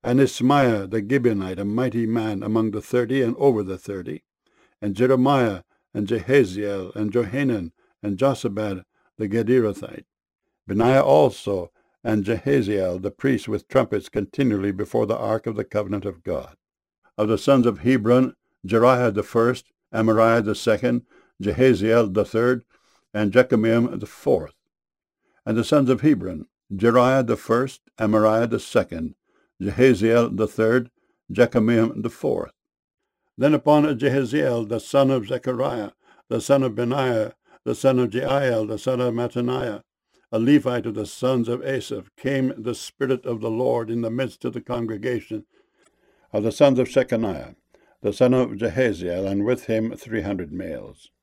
and Ismaiah the Gibeonite, a mighty man among the 30 and over the 30, and Jeremiah, and Jehaziel, and Johanan, and Josabad the Gederathite. Benaiah also, and Jehaziel the priest with trumpets continually before the ark of the covenant of God. Of the sons of Hebron, Jeriah the first, Amariah the second, Jehaziel the third, and Jekameam the fourth. And the sons of Hebron, Jeriah the first, Amariah the second, Jehaziel the third, Jekameam the fourth. Then upon Jehaziel the son of Zechariah, the son of Benaiah, the son of Jeiel, the son of Mattaniah, a Levite of the sons of Asaph, came the Spirit of the Lord in the midst of the congregation. Of the sons of Shechaniah, the son of Jehaziel, and with him 300 males.